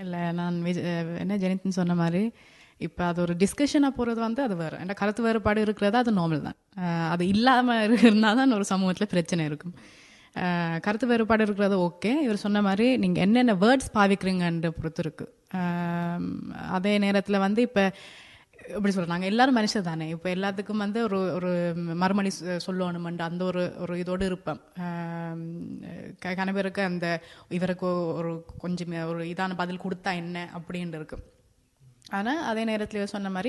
இல்லை நான் என்ன ஜெனித்னு சொன்ன மாதிரி இப்போ அது ஒரு டிஸ்கஷனாக போகிறது வந்து அது வேறு. ஏன்னா கருத்து வேறுபாடு இருக்கிறது அது நார்மல் தான். அது இல்லாமல் இருந்தால் தான் ஒரு சமூகத்தில் பிரச்சனை இருக்கும். கருத்து வேறுபாடு இருக்கிறது ஓகே. இவர் சொன்ன மாதிரி நீங்கள் என்னென்ன வேர்ட்ஸ் பாவிக்கிறீங்கன்ற பொறுத்து இருக்குது. அதே நேரத்தில் வந்து இப்போ எப்படி சொல்கிறோம், நாங்கள் எல்லோரும் மனுஷர் தானே. இப்போ எல்லாத்துக்கும் வந்து ஒரு ஒரு மறுமொழி சொல்லணுமெண்டு அந்த ஒரு இதோடு இருப்போம். கணவருக்கு அந்த இவருக்கு ஒரு கொஞ்சம் ஒரு இதான பதில் கொடுத்தா என்ன அப்படின்னு இருக்கும். ஆனால் அதே நேரத்தில் சொன்ன மாதிரி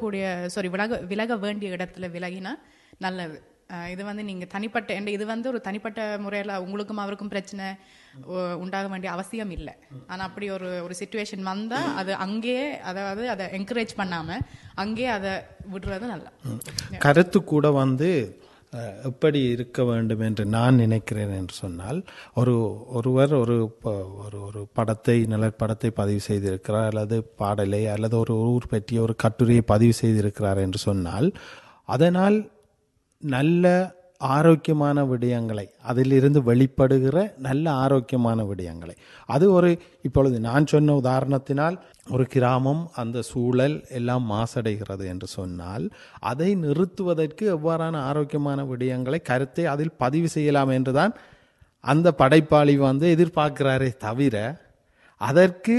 விலக வேண்டிய இடத்துல விலகினா நல்லது. இது வந்து நீங்கள் தனிப்பட்ட இது வந்து ஒரு தனிப்பட்ட முறையில் உங்களுக்கும் அவருக்கும் பிரச்சனை உண்டாக வேண்டிய அவசியம் இல்லை. ஆனால் அப்படி ஒரு சிச்சுவேஷன் வந்தால் அது அங்கேயே அதை என்கரேஜ் பண்ணாமல் அங்கேயே அதை விடுறது நல்லா. கருத்து கூட வந்து எப்படி இருக்க வேண்டும் என்று நான் நினைக்கிறேன் என்று சொன்னால், ஒருவர் ஒரு படத்தை நிழற்படத்தை பதிவு செய்திருக்கிறார், அல்லது பாடலை அல்லது ஒரு ஊர் பற்றிய ஒரு கட்டுரையை பதிவு செய்திருக்கிறார் என்று சொன்னால், அதனால் நல்ல ஆரோக்கியமான விடயங்களை, அதிலிருந்து வெளிப்படுகிற நல்ல ஆரோக்கியமான விடயங்களை, அது இப்பொழுது நான் சொன்ன உதாரணத்தினால் ஒரு கிராமம் அந்த சூழல் எல்லாம் மாசடைகிறது என்று சொன்னால், அதை நிறுத்துவதற்கு எவ்வாறான ஆரோக்கியமான விடயங்களை கருத்தை அதில் பதிவு செய்யலாம் என்றுதான் அந்த படைப்பாளி வந்து எதிர்பார்க்கிறாரே தவிர, அதற்கு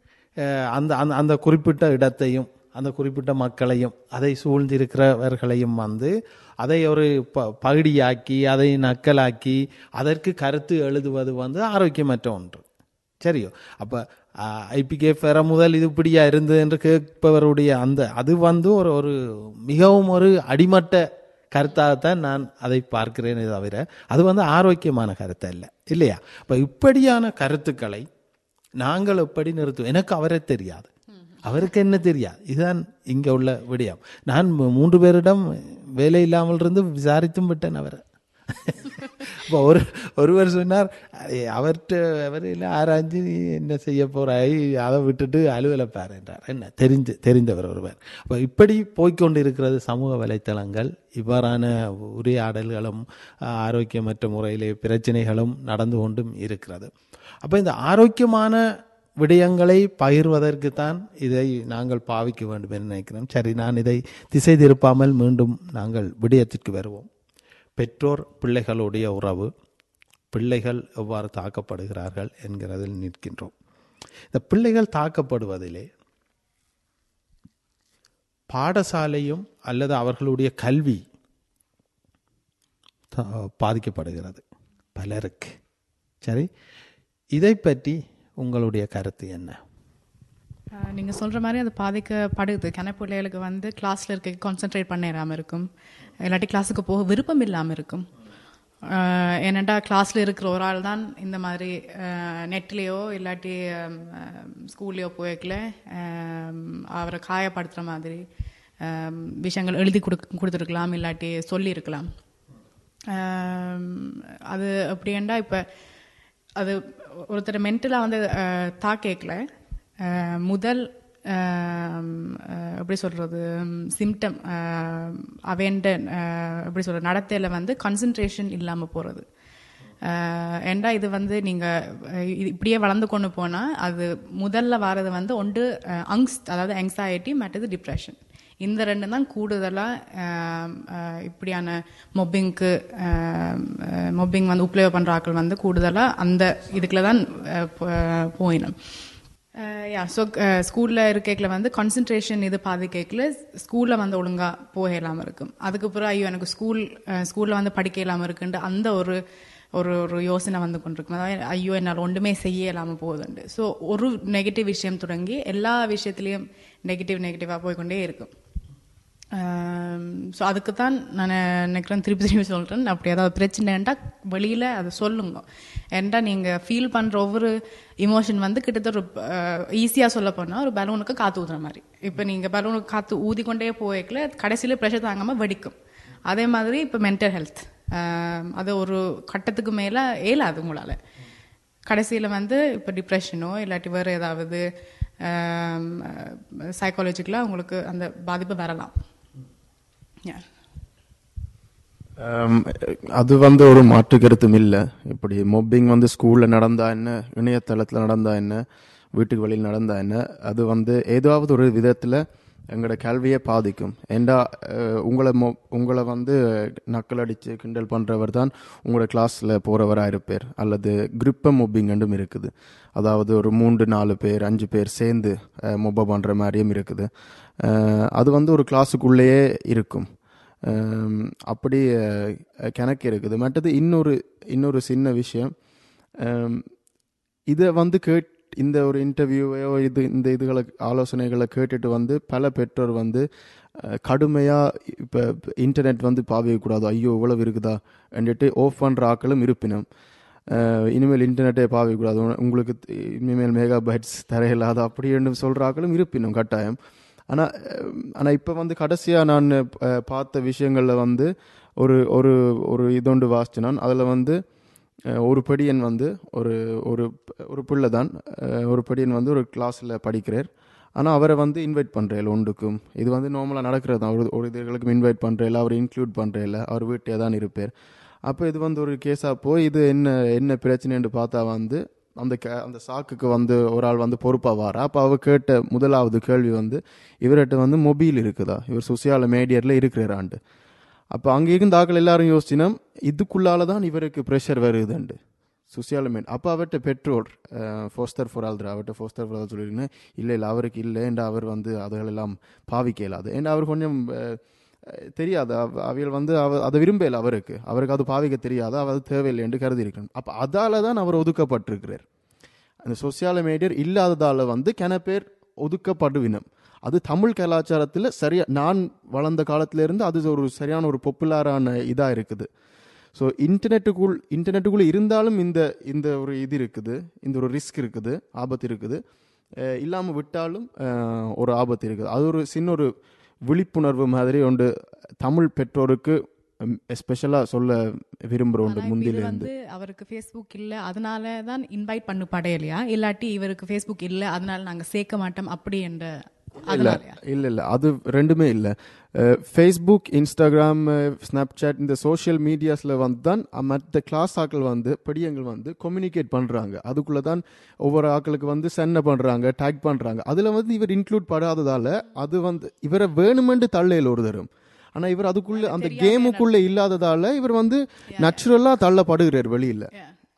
அந்த குறிப்பிட்ட இடத்தையும் அந்த குறிப்பிட்ட மக்களையும் அதை சூழ்ந்திருக்கிறவர்களையும் வந்து அதை ஒரு பகுடியாக்கி அதை நக்கலாக்கி அதற்கு கருத்து எழுதுவது வந்து ஆரோக்கியமற்ற ஒன்று. சரியோ? அப்போ ஐபிகே பெற முதல் இது இப்படியா இருந்தது என்று கேட்பவருடைய அது வந்து ஒரு மிகவும் ஒரு அடிமட்ட கருத்தாகத்தான் நான் அதை பார்க்கிறேனே தவிர அது வந்து ஆரோக்கியமான கருத்து இல்லை, இல்லையா? இப்போ இப்படியான கருத்துக்களை நாங்கள் எப்படி நிறுத்துவோம்? எனக்கு அவரே தெரியாது, அவருக்கு என்ன தெரியாது. இதுதான் இங்கே உள்ள விடயம். நான் 3 பேரிடம் வேலை இல்லாமல் இருந்து விசாரித்தும் விட்டேன் அவரை. இப்போ ஒருவர் சொன்னார், அவரையில் ஆராய்ஞ்சு நீ என்ன செய்ய போறாய், அதை விட்டுட்டு அலுவலப்பார் என்றார். என்ன தெரிந்தவர் ஒருவர். அப்போ இப்படி போய்கொண்டு இருக்கிறது சமூக வலைத்தளங்கள். இவ்வாறான உரையாடல்களும் ஆரோக்கியமற்ற முறையிலே பிரச்சனைகளும் நடந்து கொண்டும் இருக்கிறது. அப்போ இந்த ஆரோக்கியமான விடயங்களை பகிர்வதற்கு தான் இதை நாங்கள் பாவிக்க வேண்டும் என்று நினைக்கிறோம். சரி, நான் இதை திசை திருப்பாமல் மீண்டும் நாங்கள் விடயத்திற்கு வருவோம். பெற்றோர் பிள்ளைகளுடைய உறவு, பிள்ளைகள் எவ்வாறு தாக்கப்படுகிறார்கள் என்கிறதில் நிற்கின்றோம். இந்த பிள்ளைகள் தாக்கப்படுவதிலே பாடசாலையும் அல்லது அவர்களுடைய கல்வி பாதிக்கப்படுகிறது பலருக்கு. சரி, இதை பற்றி உங்களுடைய கருத்து என்ன? நீங்கள் சொல்கிற மாதிரி அது பாதிக்கப்படுது. பிள்ளைகளுக்கு வந்து கிளாஸில் இருக்க கான்சென்ட்ரேட் பண்ணிடாமல் இருக்கும், இல்லாட்டி கிளாஸுக்கு போக விருப்பம் இல்லாமல் இருக்கும். ஏன்னாண்டா கிளாஸில் இருக்கிற ஒரு ஆள் தான் இந்த மாதிரி நெட்லேயோ இல்லாட்டி ஸ்கூல்லையோ போய்க்கல அவரை காயப்படுத்துகிற மாதிரி விஷயங்கள் எழுதி கொடுத்துருக்கலாம், இல்லாட்டி சொல்லியிருக்கலாம். அது அப்படின்டா இப்போ அது ஒருத்தர் மென்டலாக வந்து தாக்கல முதல் எப்படி சொல்கிறது சிம்டம் அவன்ட எப்படி சொல்கிறது நடத்தையில் வந்து கான்சன்ட்ரேஷன் இல்லாமல் போகிறது. ஏண்டா இது வந்து நீங்கள் இப்படியே வளர்ந்து கொண்டு போனால் அது முதல்ல வர்றது வந்து ஒன்று அதாவது ஆங்ஸைட்டி, மற்றது டிப்ரெஷன். இந்த 2 தான் கூடுதலாக இப்படியான மொப்பிங் வந்து உப்ளேவ் பண்ணுற ஆட்கள் வந்து கூடுதலாக அந்த இதுக்குள்ள தான் போயிடும். ஸோ ஸ்கூலில் இருக்கையில் வந்து கான்சன்ட்ரேஷன் இது பாதிக்கல ஸ்கூலில் வந்து ஒழுங்காக போக இல்லாமல் இருக்கும். அதுக்கப்புறம் ஐயோ எனக்கு ஸ்கூலில் வந்து படிக்க இல்லாமல் இருக்குன்ட்டு அந்த ஒரு யோசனை வந்து கொண்டிருக்கும். அதாவது ஐயோ என்னால் ஒன்றுமே செய்ய இல்லாமல் போகுதுண்டு. ஸோ ஒரு நெகட்டிவ் விஷயம் தொடங்கி எல்லா விஷயத்துலேயும் நெகட்டிவாக போய்கொண்டே இருக்கும். ஸோ அதுக்கு தான் நான் நினைக்கிறேன், திருப்பி சொல்கிறேன், அப்படி ஏதாவது பிரச்சனைண்டா வெளியில் அதை சொல்லுங்க. ஏன்டா நீங்கள் ஃபீல் பண்ணுற ஒவ்வொரு இமோஷன் வந்து கிட்டத்தட்ட ஈஸியாக சொல்ல போனால் ஒரு பலூனுக்கு காற்று ஊதுற மாதிரி. இப்போ நீங்கள் பலூனுக்கு காற்று ஊதிக்கொண்டே போய்க்கல கடைசியில் ப்ரெஷர் தாங்காமல் வெடிக்கும். அதே மாதிரி இப்போ மென்டல் ஹெல்த் அது ஒரு கட்டத்துக்கு மேலே ஏலாது உங்களால். கடைசியில் வந்து இப்போ டிப்ரெஷனோ இல்லாட்டி வேறு ஏதாவது சைக்காலஜிக்கலாக உங்களுக்கு அந்த பாதிப்பு வரலாம். அது வந்து ஒரு மாற்று கருத்தும் இல்லை. இப்படி மொப்பிங் வந்து ஸ்கூலில் நடந்தா என்ன, இணையதளத்தில் நடந்தா என்ன, வீட்டுக்கு வெளியில் நடந்தால் என்ன, அது வந்து ஏதாவது ஒரு விதத்தில் எங்களோட கல்வியை பாதிக்கும். ஏண்டா உங்களை வந்து நக்கல் அடித்து கிண்டல் பண்ணுறவர் தான் உங்களோட கிளாஸில் போகிறவராக இருப்பார். அல்லது குரூப்பை மொப்பிங்கண்டும் இருக்குது. அதாவது ஒரு 3-4 பேர் 5 பேர் சேர்ந்து மொப்ப பண்ணுற மாதிரியும் இருக்குது. அது வந்து ஒரு கிளாஸுக்குள்ளேயே இருக்கும். அப்படி கணக்கு இருக்குது. மற்றது இன்னொரு சின்ன விஷயம், இதை வந்து இந்த ஒரு இன்டர்வியூவையோ இந்த இதுகளை ஆலோசனைகளை கேட்டுட்டு வந்து பல பெற்றோர் வந்து கடுமையாக இப்போ இன்டர்நெட் வந்து பாவிக்கக்கூடாது, ஐயோ இவ்வளவு இருக்குதா என்றிட்டு ஆஃப் பண்ணுற ஆக்களும் இருப்பினும், இனிமேல் இன்டர்நெட்டே பாவிக்கக்கூடாது, உங்களுக்கு இனிமேல் மெகா பைட்ஸ் தரையில்லாத அப்படி என்று சொல்கிற ஆக்களும் இருப்பினும் கட்டாயம். ஆனால் இப்போ வந்து கடைசியாக நான் பார்த்த விஷயங்களில் வந்து ஒரு ஒரு ஒரு இதொண்டு வாசிச்சு நான் அதில் வந்து ஒரு படியன் வந்து ஒரு ஒரு பிள்ளை தான், ஒரு படியன் வந்து ஒரு கிளாஸில் படிக்கிறார். ஆனால் அவரை வந்து இன்வைட் பண்ணுறேன் ஒன்றுக்கும். இது வந்து நார்மலாக நடக்கிறது தான். ஒரு இதுகளுக்கும் இன்வைட் பண்ணுறேன், அவர் இன்க்ளூட் பண்ணுறேன், அவர் வீட்டே தான் இருப்பார். அப்போ இது வந்து ஒரு கேஸாக போய் இது என்ன பிரச்சனைன்னு பார்த்தா வந்து அந்த சாக்குக்கு வந்து ஒரு ஆள் வந்து பொறுப்பாக வாரா. அப்போ அவர் கேட்ட முதலாவது கேள்வி வந்து இவர்கிட்ட வந்து மொபைல் இருக்குதா, இவர் சோசியல் மீடியாவில் இருக்கிறாராண்டு. அப்போ அங்கே இருந்த ஆக்கள் எல்லாரும் யோசிச்சினா இதுக்குள்ளால தான் இவருக்கு ப்ரெஷர் வருதுண்டு சோசியல் மீடியா. அப்போ அவர்கிட்ட பெற்றோர் ஃபோஸ்டர் ஃபார் ஆல்ட்ரா அவர்கிட்ட ஃபோஸ்டர் ஃபார் ஆல் சொல்லியிருக்கேன், இல்லை அவருக்கு இல்லை ஏண்டா அவர் வந்து அதுகளெல்லாம் பாவிக்க இயலாது. ஏன்னா அவர் கொஞ்சம் தெரியாது, அவைகள் வந்து அதை விரும்பல, அவருக்கு அது பாவிக்க தெரியாது, அது தேவையில்லை என்று கருதி இருக்கிறார். அப்போ அதால தான் அவர் ஒதுக்கப்பட்டிருக்கிறார். அந்த சோசியல் மீடியா இல்லாததால் வந்து கன பேர் ஒதுக்கப்படுவினம். அது தமிழ் கலாச்சாரத்தில் நான் வளர்ந்த காலத்திலேருந்து அது ஒரு சரியான ஒரு பாப்புலரான இதாக இருக்குது. ஸோ இன்டர்நெட்டுக்குள்ளே இருந்தாலும் இந்த ஒரு இது இருக்குது, இந்த ஒரு ரிஸ்க் இருக்குது, ஆபத்து இருக்குது. இல்லாமல் விட்டாலும் ஒரு ஆபத்து இருக்குது. அது ஒரு சின்ன ஒரு விழிப்புணர்வு மாதிரி ஒன்று தமிழ் பெற்றோருக்கு எஸ்பெஷலாக சொல்ல விரும்புகிறோம். முந்திலிருந்து அவருக்கு ஃபேஸ்புக் இல்லை அதனால தான் இன்வைட் பண்ணு படையலையா, இல்லாட்டி இவருக்கு ஃபேஸ்புக் இல்லை அதனால நாங்கள் சேர்க்க மாட்டோம் அப்படி என்ற? இல்லை அது ரெண்டுமே இல்லை. ஃபேஸ்புக், இன்ஸ்டாகிராம், ஸ்னாப்சாட் இந்த சோஷியல் மீடியாஸில் வந்து தான் மற்ற கிளாஸ் ஆக்கள் வந்து படியங்கள் வந்து கம்யூனிகேட் பண்ணுறாங்க. அதுக்குள்ளே தான் ஒவ்வொரு ஆக்களுக்கு வந்து சென்ன பண்ணுறாங்க, டேக் பண்ணுறாங்க. அதில் வந்து இவர் இன்க்ளூட் படாததால் அது வந்து இவரை வேணுமென்று தள்ளையில் ஒரு தரும். ஆனால் இவர் அதுக்குள்ளே அந்த கேமுக்குள்ளே இல்லாததால் இவர் வந்து நேச்சுரலாக தள்ளப்படுகிறார் வெளியில்.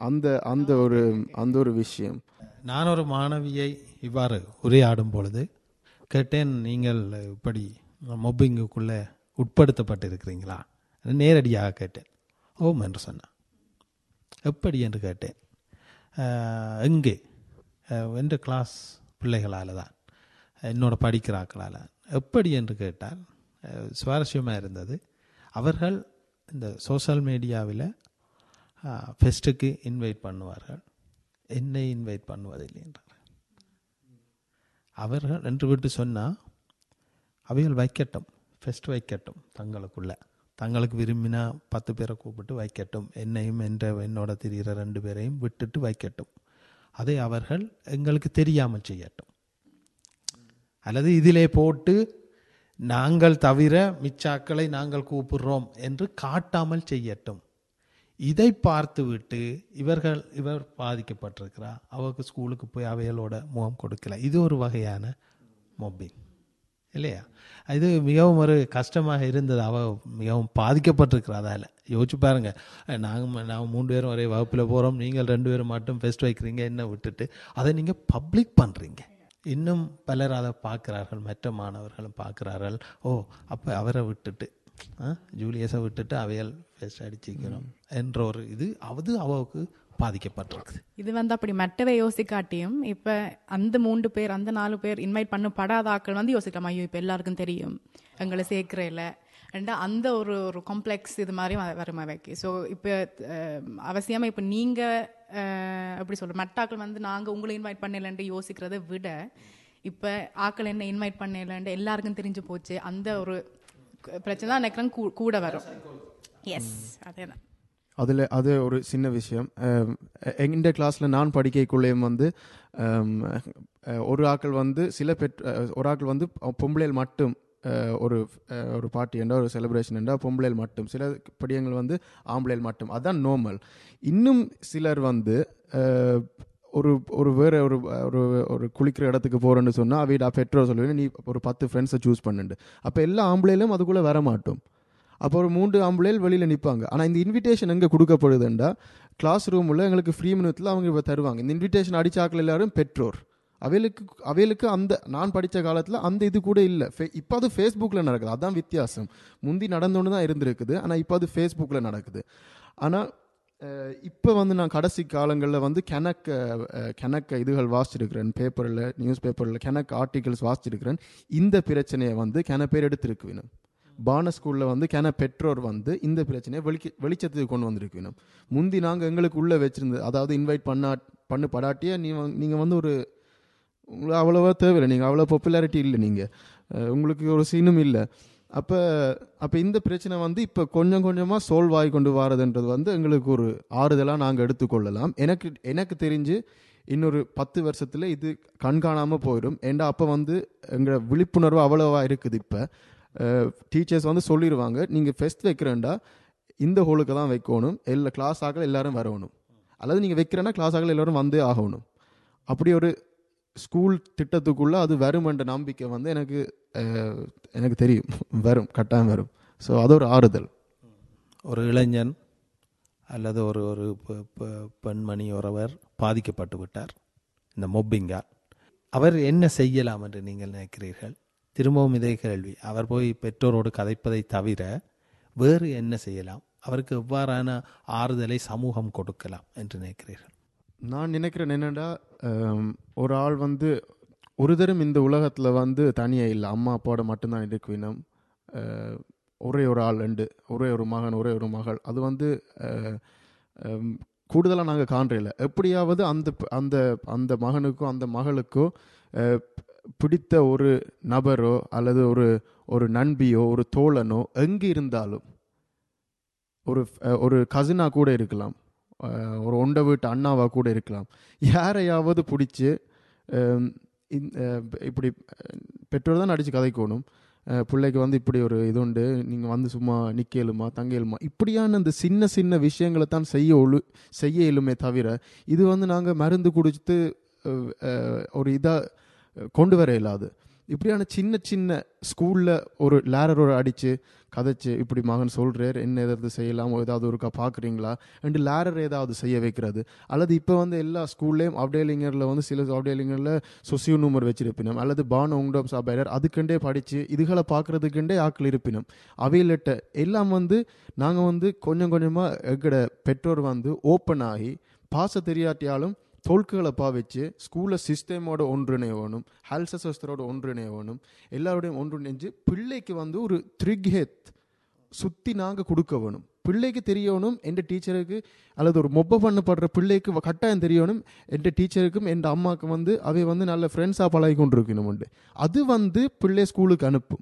அந்த ஒரு விஷயம். நான் ஒரு மாணவியை இவ்வாறு உரையாடும் பொழுது கேட்டேன், நீங்கள் இப்படி மொப்பிங்குக்குள்ளே உட்படுத்தப்பட்டிருக்கிறீங்களா? நேரடியாக கேட்டேன். ஓம் என்று சொன்னான். எப்படி என்று கேட்டேன். எங்கே? என்ற கிளாஸ் பிள்ளைகளால் தான், என்னோட படிக்கிறாக்களால். எப்படி என்று கேட்டால் சுவாரஸ்யமாக இருந்தது. அவர்கள் இந்த சோஷியல் மீடியாவில் ஃபெஸ்ட்டுக்கு இன்வைட் பண்ணுவார்கள், என்னை இன்வைட் பண்ணுவதில்லை என்றார். அவர்கள் என்று விட்டு சொன்னால் அவைகள் வைக்கட்டும், ஃபெஸ்ட் வைக்கட்டும், தங்களுக்கு விரும்பினா 10 பேரை கூப்பிட்டு வைக்கட்டும், என்னையும் என்னோட திரிகிற 2 பேரையும் விட்டுட்டு வைக்கட்டும். அதை அவர்கள் எங்களுக்கு தெரியாமல் செய்யட்டும். அல்லது இதிலே போட்டு நாங்கள் தவிர மிச்சாக்களை நாங்கள் கூப்பிடுறோம் என்று காட்டாமல் செய்யட்டும். இதை பார்த்து விட்டு இவர் பாதிக்கப்பட்டிருக்கிறா, அவருக்கு ஸ்கூலுக்கு போய் அவைகளோட முகம் கொடுக்கல. இது ஒரு வகையான மொப்பிங் இல்லையா? இது மிகவும் ஒரு கஷ்டமாக இருந்தது. மிகவும் பாதிக்கப்பட்டிருக்கிறா. அதால் யோசிச்சு பாருங்க, நாங்கள் 3 பேரும் ஒரே வகுப்பில் போகிறோம், நீங்கள் 2 பேரும் மட்டும் ஃபெஸ்ட் வைக்கிறீங்க, என்ன விட்டுட்டு அதை நீங்கள் பப்ளிக் பண்ணுறீங்க. இன்னும் பலர் அதை பார்க்குறார்கள், மற்ற மாணவர்களும் பார்க்குறார்கள். ஓ அப்போ அவரை விட்டுட்டு ஜூலியஸை விட்டுட்டு அவையல் ஃபெஸ்ட் அடிச்சுக்கிறோம் என்ற ஒரு இது அவருக்கு பாதிக்கப்பட்டிருக்கு. இது வந்து அப்படி மற்றவை யோசிக்காட்டியும் இப்போ அந்த 3 பேர் அந்த 4 பேர் இன்வைட் பண்ணப்படாத ஆக்கள் வந்து யோசிக்கலாம், ஐயோ இப்போ எல்லாருக்கும் தெரியும் எங்களை சேர்க்கிறேல ரெண்டா அந்த ஒரு காம்ப்ளெக்ஸ் இது மாதிரி வருமா வைக்கி. ஸோ இப்போ அவசியமாக இப்போ நீங்கள் எப்படி சொல்கிற மற்றாக்கள் வந்து நாங்கள் உங்களை இன்வைட் பண்ணலன்ட்டு யோசிக்கிறத விட இப்போ ஆக்கள் என்ன இன்வைட் பண்ணலன்ட்டு எல்லாருக்கும் தெரிஞ்சு போச்சு, அந்த ஒரு பிரச்சனை தான் நினைக்கிறேன் கூட வரும். எஸ் அதே தான். அது ஒரு சின்ன விஷயம். எங்கள் கிளாஸில் நான் படிக்கக்குள்ளேயும் வந்து ஒரு ஆக்கள் வந்து ஒரு ஆக்கள் வந்து பொம்பளையில் மட்டும் ஒரு பார்ட்டி என்றால் ஒரு செலிப்ரேஷன் என்றால் பொம்பளையில் மட்டும், சில படியங்கள் வந்து ஆம்பளையில் மட்டும், அதுதான் நார்மல். இன்னும் சிலர் வந்து ஒரு வேறு ஒரு ஒரு ஒரு குளிக்கிற இடத்துக்கு போகிறேன்னு சொன்னால் அவையிட பெற்றோர் சொல்லுவேன் நீ ஒரு 10 ஃப்ரெண்ட்ஸை சூஸ் பண்ணுண்டு. அப்போ எல்லா ஆம்பளையிலும் அதுக்குள்ளே வர மாட்டோம். அப்போ ஒரு 3 ஆம்பளையில் வெளியில் நிற்பாங்க. ஆனால் இந்த இன்விடேஷன் எங்கே கொடுக்கப்படுதுண்டா கிளாஸ் ரூமில் எங்களுக்கு ஃப்ரீ மினிட்ஸில் அவங்க இப்போ தருவாங்க. இந்த இன்விடேஷன் அடிச்சாக்கள் எல்லாரும் பெற்றோர். அவைகளுக்கு அந்த நான் படித்த காலத்தில் அந்த இது கூட இல்லை. இப்போ அது ஃபேஸ்புக்கில் நடக்குது. அதுதான் வித்தியாசம். முந்தி நடந்தோன்னு தான் இருந்திருக்குது, ஆனால் இப்போ அது ஃபேஸ்புக்கில் நடக்குது. ஆனால் இப்போ வந்து நான் கடைசி காலங்களில் வந்து கணக்க இதுகள் வாசிச்சிருக்கிறேன், பேப்பரில் நியூஸ் பேப்பரில் கணக்கு ஆர்டிகல்ஸ் வாசிச்சிருக்கிறேன். இந்த பிரச்சனையை வந்து பேர் எடுத்திருக்குவினும். பான ஸ்கூலில் வந்து பெற்றோர் வந்து இந்த பிரச்சனையை வெளிச்சத்துக்கு கொண்டு வந்திருக்கணும். முந்தி நாங்கள் எங்களுக்கு உள்ளே வச்சுருந்தது, அதாவது இன்வைட் படாட்டியே நீங்கள் வந்து ஒரு உங்களுக்கு அவ்வளோவா தேவையில்லை, நீங்கள் அவ்வளோ பாப்புலாரிட்டி இல்லை, நீங்கள் உங்களுக்கு ஒரு சீனும் இல்லை. அப்போ இந்த பிரச்சனை வந்து இப்போ கொஞ்சம் கொஞ்சமாக சால்வ் ஆகி கொண்டு வரதுன்றது வந்து எங்களுக்கு ஒரு ஆறுதலாக நாங்கள் எடுத்துக்கொள்ளலாம். எனக்கு தெரிஞ்சு இன்னொரு 10 வருஷத்தில் இது கண்காணாமல் போயிடும். ஏண்டா அப்போ வந்து எங்கள் விழிப்புணர்வு அவ்வளோவா இருக்குது. இப்போ டீச்சர்ஸ் வந்து சொல்லிடுவாங்க, நீங்கள் ஃபெஸ்ட் வைக்கிறேன்டா இந்த ஹோலுக்கு தான் வைக்கணும், எல்லா கிளாஸ் ஆக்கள் எல்லோரும் வரணும், அல்லது நீங்கள் வைக்கிறேன்னா கிளாஸ் ஆக்கள் எல்லோரும் வந்தே ஆகணும். அப்படி ஒரு ஸ்கூல் திட்டத்துக்குள்ளே அது வருமென்ற நம்பிக்கை வந்து எனக்கு தெரியும், வரும், கட்டாயம் வரும். ஸோ அது ஒரு ஆறுதல். ஒரு இளைஞன் அல்லது ஒரு பெண்மணி ஒருவர் பாதிக்கப்பட்டு விட்டார் இந்த மொப்பிங்கால். அவர் என்ன செய்யலாம் என்று நீங்கள் நினைக்கிறீர்கள்? திரும்பவும் இதே கேள்வி. அவர் போய் பெற்றோரோடு கதைப்பதை தவிர வேறு என்ன செய்யலாம்? அவருக்கு எவ்வாறான ஆறுதலை சமூகம் கொடுக்கலாம் என்று நினைக்கிறீர்கள்? நான் நினைக்கிறேன் என்னென்னா, ஒரு ஆள் வந்து ஒரு தரம் இந்த உலகத்தில் வந்து தனியாக இல்லை, அம்மா அப்பாவோட மட்டும்தான் இருக்குவினம். ஒரே ஒரு ஆள் உண்டு, ஒரே ஒரு மகன், ஒரே ஒரு மகள். அது வந்து கூடுதலாக நாங்கள் காண்றையில் எப்படியாவது அந்த மகனுக்கோ அந்த மகளுக்கோ பிடித்த ஒரு நபரோ அல்லது ஒரு நண்பியோ ஒரு தோழனோ எங்கே இருந்தாலும், ஒரு கசினாக கூட இருக்கலாம், ஒரு ஒண்ட வீட்டு அண்ணாவாக கூட இருக்கலாம், யாரையாவது பிடிச்சி இப்படி பெற்றோர் தான் அடித்து கதைக்கணும், பிள்ளைக்கு வந்து இப்படி ஒரு இது உண்டு, நீங்கள் வந்து சும்மா நிற்கலுமா தங்கலுமா, இப்படியான இந்த சின்ன சின்ன விஷயங்களை தான் செய்ய இயலுமே தவிர இது வந்து நாங்கள் மருந்து குடித்து ஒரு இதாக கொண்டு வர இயலாது. இப்படியான சின்ன சின்ன ஸ்கூலில் ஒரு லேரரோட அடித்து கதைச்சு இப்படி மகன் சொல்கிறார், என்ன எதாவது செய்யலாம், ஏதாவது ஒருக்கா பார்க்குறீங்களா ரெண்டு லேரர் ஏதாவது செய்ய வைக்கிறது. அல்லது இப்போ வந்து எல்லா ஸ்கூல்லேயும் அப்டேலிங்கரில் வந்து சில அப்டேலிங்கரில் சொசியோ நூமர் வச்சிருப்பினோம், அல்லது பான் உங்டம் சாபைலர் அதுக்குண்டே படித்து இதுகளை பார்க்குறதுக்குண்டே ஆக்கள் இருப்பினோம். அவையில்ட்ட எல்லாம் வந்து நாங்கள் வந்து கொஞ்சம் கொஞ்சமாக எங்கட பெற்றோர் வந்து ஓப்பன் ஆகி பாச தெரியாட்டியாலும் தொல்குகளை பாவிச்சு ஸ்கூலில் சிஸ்டமோட ஒன்றிணையணும், ஹெல்சஸோட ஒன்றிணையணும், எல்லாரோடையும் ஒன்றிணைஞ்சு பிள்ளைக்கு வந்து ஒரு த்ரிகேத் சுற்றி நாங்கள் கொடுக்க வேணும். பிள்ளைக்கு தெரியணும், என் டீச்சருக்கு அல்லது ஒரு மொப்பை பண்ணப்படுற பிள்ளைக்கு கட்டாயம் தெரியணும், என் டீச்சருக்கும் என் அம்மாவுக்கு வந்து அவை வந்து நல்ல ஃப்ரெண்ட்ஸாக பழகி கொண்டிருக்கணும். அது வந்து பிள்ளை ஸ்கூலுக்கு அனுப்பும்.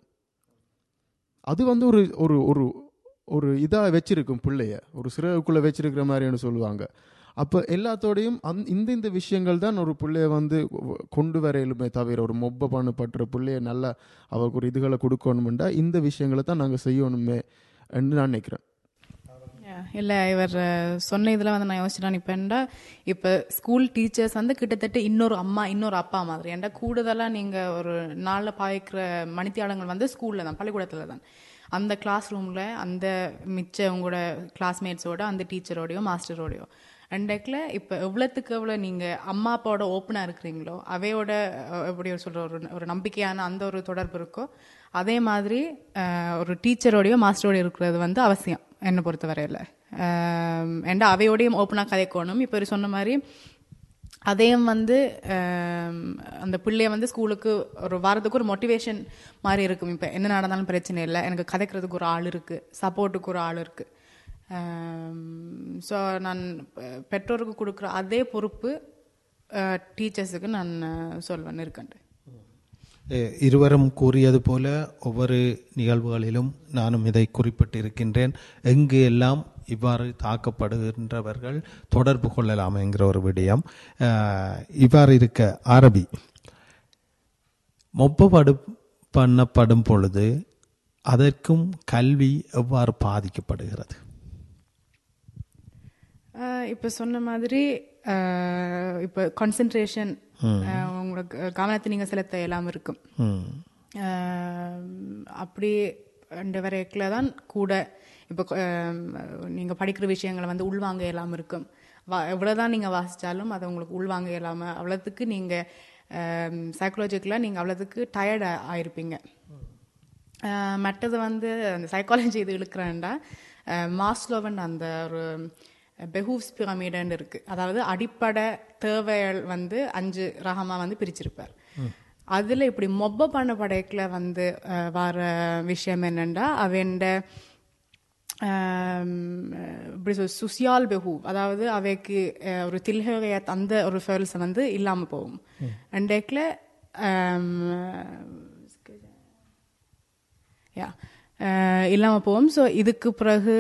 அது வந்து ஒரு ஒரு ஒரு இதாக வச்சிருக்கும், பிள்ளைய ஒரு சிறகுக்குள்ளே வச்சிருக்கிற மாதிரின்னு சொல்லுவாங்க. அப்போ எல்லாத்தோடையும் இந்த விஷயங்கள் தான் ஒரு பிள்ளைய வந்து கொண்டு வரையிலுமே தவிர ஒரு மொப்பை பண்ணப்படுற பிள்ளைய நல்லா அவருக்கு ஒரு இதுகளை கொடுக்கணுமெண்டா இந்த விஷயங்களை தான் நாங்கள் செய்யணுமே என்று நான் நினைக்கிறேன். இல்லை, இவர் சொன்ன இதில் வந்து நான் யோசிச்சுட்டேன். இப்போ ஸ்கூல் டீச்சர்ஸ் வந்து கிட்டத்தட்ட இன்னொரு அம்மா இன்னொரு அப்பா மாதிரி. ஏன்டா கூடுதலாக நீங்கள் ஒரு நாளில் பாய்க்கிற மணித்தியாளங்கள் வந்து ஸ்கூலில் தான், பள்ளிக்கூடத்தில் தான். அந்த கிளாஸ் ரூமில் அந்த மிச்ச உங்களோட கிளாஸ்மேட்ஸோட அந்த டீச்சரோடையோ மாஸ்டரோடையோ அண்டைக்கில் இப்போ எவ்வளோத்துக்கு எவ்வளோ நீங்கள் அம்மா அப்பாவோட ஓப்பனாக இருக்கிறீங்களோ அவையோட எப்படி சொல்கிற ஒரு நம்பிக்கையான அந்த ஒரு தொடர்பு இருக்கோ, அதே மாதிரி ஒரு டீச்சரோடையோ மாஸ்டரோடையோ இருக்கிறது வந்து அவசியம் என்னை பொறுத்த வரையில். ஏண்டா அவையோடையும் ஓப்பனாக கதைக்கணும். இப்போ ஒரு சொன்ன மாதிரி அதையும் வந்து அந்த பிள்ளைய வந்து ஸ்கூலுக்கு ஒரு வாரத்துக்கு ஒரு மோட்டிவேஷன் மாதிரி இருக்கும். இப்போ என்ன நடந்தாலும் பிரச்சனை இல்லை, எனக்கு கதைக்கிறதுக்கு ஒரு ஆள் இருக்குது, சப்போர்ட்டுக்கு ஒரு ஆள் இருக்குது. ஸோ நான் பெற்றோருக்கு கொடுக்குற அதே பொறுப்பு டீச்சர்ஸுக்கு நான் சொல்வேன் இருக்கேன். இருவரும் கூறியது போல ஒவ்வொரு நிகழ்வுகளிலும் நானும் இதை குறிப்பிட்டு இருக்கின்றேன். எங்கு எல்லாம் இவ்வாறு தாக்கப்படுகின்றவர்கள் தொடர்பு கொள்ளலாம் என்கிற ஒரு விடயம். இவ்வாறு இருக்க அரபி மொப்ப பண்ணப்படும் பொழுது அதற்கும் கல்வி எவ்வாறு பாதிக்கப்படுகிறது? இப்போ சொன்ன மாதிரி இப்போ கான்சென்ட்ரேஷன் உங்களுக்கு கவனத்தை நீங்கள் செலுத்த எல்லாம் இருக்கும். அப்படி ரெண்டு வரைக்கில் தான் கூட இப்போ நீங்கள் படிக்கிற விஷயங்களை வந்து உள்வாங்க இல்லாமல் இருக்கும். எவ்வளோதான் நீங்கள் வாசித்தாலும் அதை உங்களுக்கு உள்வாங்க இல்லாமல் அவ்வளோத்துக்கு நீங்கள் சைக்காலஜிக்கலாக நீங்கள் அவ்வளோத்துக்கு டயர்ட் ஆயிருப்பீங்க. மற்றது வந்து அந்த சைக்காலஜி இது இழுக்கிறேன்டா மாஸ்லோவன் அந்த ஒரு பெஹூவ்ஸ் பிரமிடுன்னு இருக்குது. அதாவது அடிப்படை தேவைகள் வந்து 5 ரகமாக வந்து பிரிச்சிருப்பார். அதில் இப்படி மொப்ப பண்ண படைக்கில் வந்து வர விஷயம் என்னென்னா அவன்ட இப்படி சுசியால் பெஹூவ், அதாவது அவைக்கு ஒரு தில்ஹரிய அந்த ஒரு ஃபேல்ஸை வந்து இல்லாமல் போகும். ரெண்டேக்கில் இல்லாமல் போகும். ஸோ இதுக்கு பிறகு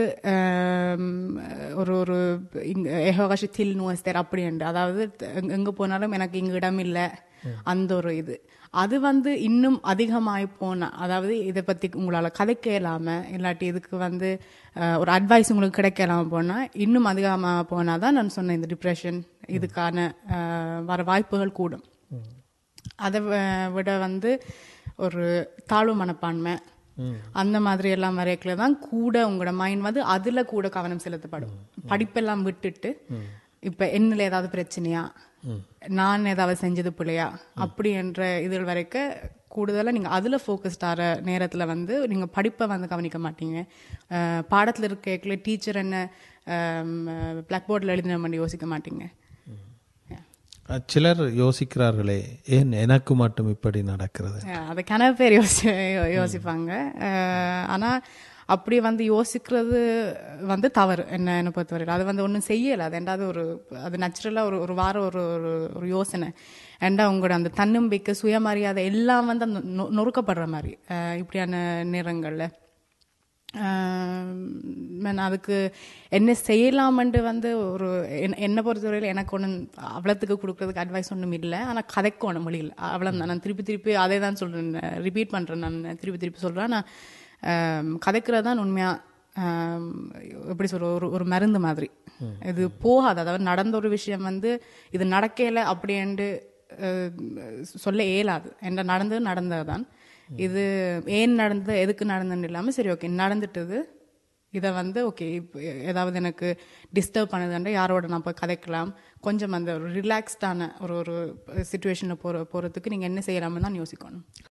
ஒரு ஏகோகாஷி தில் நோஸ்தர் அப்படின்ட்டு, அதாவது எங்கே போனாலும் எனக்கு இங்கே இடம் இல்லை அந்த ஒரு இது அது வந்து இன்னும் அதிகமாகி போனால், அதாவது இதை பற்றி உங்களால் கதைக்க இல்லாமல் இல்லாட்டி இதுக்கு வந்து ஒரு அட்வைஸ் உங்களுக்கு கிடைக்க இல்லாமல் போனால் இன்னும் அதிகமாக போனால் தான் நான் சொன்ன இந்த டிப்ரெஷன் இதுக்கான வர வாய்ப்புகள் கூடும். அதை விட வந்து ஒரு தாழ்வு மனப்பான்மை அந்த மாதிரி எல்லாம் வரைக்கில் தான் கூட உங்களோட மைண்ட் வந்து அதில் கூட கவனம் செலுத்தப்படும். படிப்பெல்லாம் விட்டுட்டு இப்போ என்னில் ஏதாவது பிரச்சனையா, நான் ஏதாவது செஞ்சது பிள்ளையா அப்படி என்ற இதுகள் வரைக்கும் கூடுதலாக நீங்கள் அதில் ஃபோக்கஸ்ட் ஆகிற நேரத்தில் வந்து நீங்கள் படிப்பை வந்து கவனிக்க மாட்டீங்க. பாடத்தில் இருக்க டீச்சர் என்ன பிளாக் போர்டில் எழுதின யோசிக்க மாட்டீங்க. சிலர் யோசிக்கிறார்களே, ஏன் எனக்கு மட்டும் இப்படி நடக்கிறது? அதை கனவு பேர் யோசிப்பாங்க. ஆனால் அப்படி வந்து யோசிக்கிறது வந்து தவறு என்னை பொறுத்தவரையில். அது வந்து ஒன்றும் செய்யலை. அது ரெண்டாவது அது நேச்சுரலாக ஒரு வாரம் ஒரு யோசனை ஏண்டா உங்களோட அந்த தன்னம்பிக்கை சுயமரியாதை எல்லாம் வந்து அந்த நொறுக்கப்படுற மாதிரி இப்படியான நேரங்களில் அதுக்கு என்ன செய்யலாமன்ட்டு வந்து என்னை பொறுத்தவரையில் எனக்கு ஒன்றும் அவ்வளோத்துக்கு கொடுக்குறதுக்கு அட்வைஸ் ஒன்றும் இல்லை. ஆனால் கதைக்கு ஒன்றும் மொழியில் அவ்வளோதான். நான் திருப்பி அதே தான் சொல்கிறேன், ரிப்பீட் பண்ணுறேன். நான் திருப்பி சொல்கிறேன். நான் கதைக்கிறது தான் உண்மையாக எப்படி சொல்ற ஒரு மருந்து மாதிரி. இது போகாது. அதாவது நடந்த ஒரு விஷயம் வந்து இது நடக்கலை அப்படின்ட்டு சொல்ல இயலாது. என்ன நடந்தது தான். இது ஏன் நடந்தது எதுக்கு நடந்ததுன்னு இல்லாமல் சரி ஓகே நடந்துட்டுது, இதை வந்து ஓகே இப்போ ஏதாவது எனக்கு டிஸ்டர்ப் பண்ணுதுன்ற யாரோட நான் போய் கதைக்கலாம், கொஞ்சம் அந்த ஒரு ரிலாக்ஸ்டான ஒரு சுச்சுவேஷனில் போகிறதுக்கு நீங்கள் என்ன செய்யலாம்னு தான் யோசிக்கணும்.